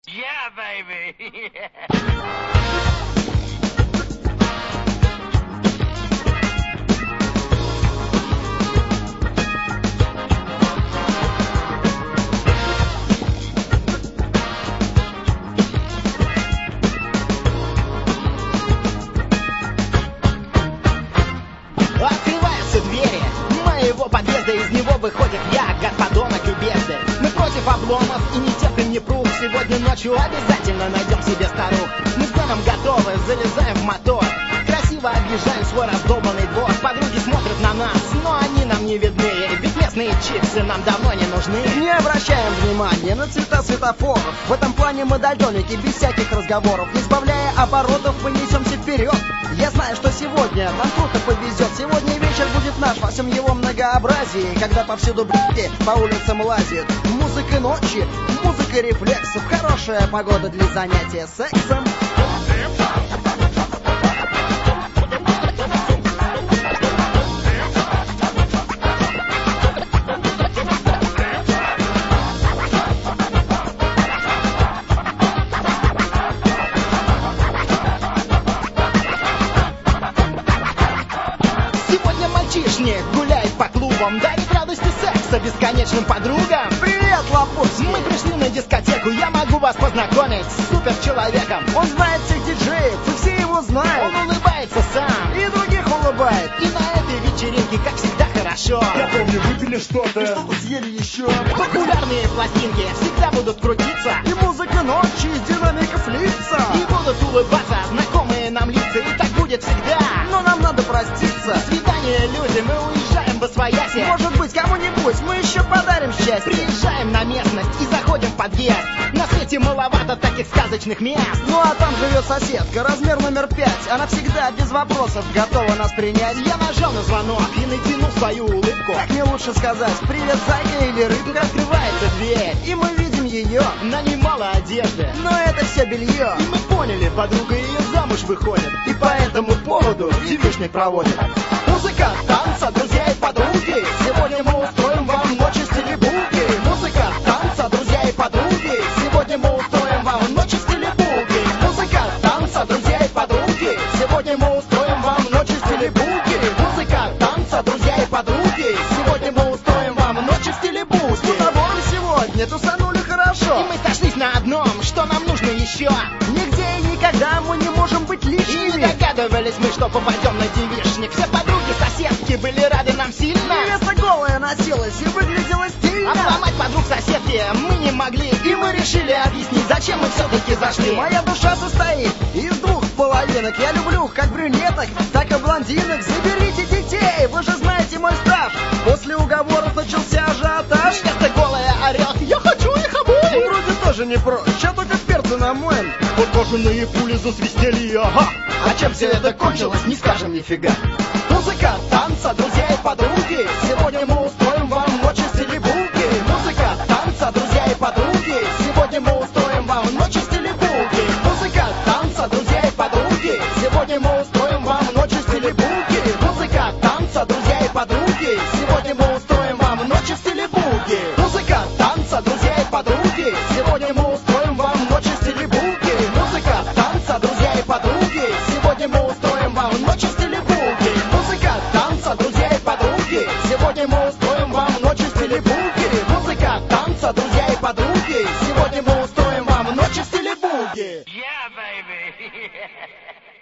Yeah, baby. Открываются двери моего подъезда, из него выходит я, гад подонок и бездарь. Мы против обломов и не терпим непруг. Сегодня ночью обязательно найдем себе старух. Мы с Дэном готовы, залезаем в мотор. Красиво объезжаем свой раздолбанный двор. Подруги смотрят на нас, но они нам не видны. Ведь местные чипсы нам давно не нужны. Не обращаем внимания на цвета светофоров. В этом плане мы дальтоники, без всяких разговоров. Не сбавляя оборотов, мы несемся вперед. Я знаю, что сегодня нам круто повезет. Сегодня вечер будет наш во всем его многообразии. Когда повсюду б***ки по улицам лазят. Музыка ночи, музыка рефлексов. Хорошая погода для занятия сексом. Мальчишник гуляет по клубам, дарит радости секса бесконечным подругам. Привет, лапусь! Мы пришли на дискотеку, я могу вас познакомить с суперчеловеком. Он знает всех диджеев, и все его знают. Он улыбается сам, и других улыбает. И на этой вечеринке, как всегда, хорошо. Я помню, выпили что-то, и что-то съели еще. Популярные пластинки всегда будут крутиться. И музыка ночи из динамиков лица. И будут улыбаться знакомые нам лица. И так будет всегда. Но нам надо проститься. До свидания, люди, мы уезжаем восвояси. Может быть, кому-нибудь мы еще подарим счастье. Приезжаем на местность и заходим в подъезд. На свете маловато таких сказочных мест. Ну а там живет соседка, размер номер 5. Она всегда без вопросов готова нас принять. Я нажал на звонок и натянул свою улыбку. Как мне лучше сказать, привет, зайка или рыбка? Открывается дверь, и мы видим ее. На ней мало одежды, но это все белье. И мы поняли, подруга ее замуж выходит. И по этому поводу девичник проводит. Музыка, танца, друзья и подруги. Сегодня мы устроим вам ночь в стиле буги. Музыка, танца, друзья и подруги. Сегодня мы устроим вам ночь в стиле буги. Музыка, танца, друзья и подруги. Сегодня мы устроим вам ночь в стиле буги. Музыка, танца, друзья и подруги. Сегодня мы устроим вам ночь в стиле буги. С тобой сегодня тусанули хорошо. И мы сошлись на одном, что нам нужно еще. Нигде и никогда мы не можем быть лишними. И не догадывались мы, что попадем на девичник. Все подруги, соседки были рады нам сильно. Невеста голая носилась и выглядела стильно. Обломать подруг соседки мы не могли. И мы решили объяснить, зачем мы все-таки зашли. Моя душа состоит из двух половинок. Я люблю как брюнеток, так и блондинок. Заберите детей, вы же знаете мой стаж. После уговоров начался ажиотаж. Невеста голая орет, я хочу их обоих. Вроде тоже не прочь, а только перцы намоем. Подкошенные пули засвистели, ага. А чем все это кончилось, не скажем нифига. Музыка, танца, друзья и подруги. Сегодня мы устроим вам ночь в стиле буги. Музыка, танца, друзья и подруги. Сегодня мы устроим вам ночь в стиле буги. Музыка, танца, друзья и подруги. Сегодня мы устроим вам ночь в стиле буги. Музыка, танца, друзья и подруги. Сегодня мы устроим вам ночь в стиле буги. Музыка, танца, друзья и подруги. Сегодня мы устроим вам ночь в стиле буги. Музыка, танца, друзья и подруги. Сегодня мы устроим вам ночь в стиле буги. Музыка, танца, друзья и подруги. Сегодня мы устроим вам ночь в стиле буги. Музыка, танца, друзья и подруги. Сегодня мы устроим вам ночь в стиле буги. Yeah, baby.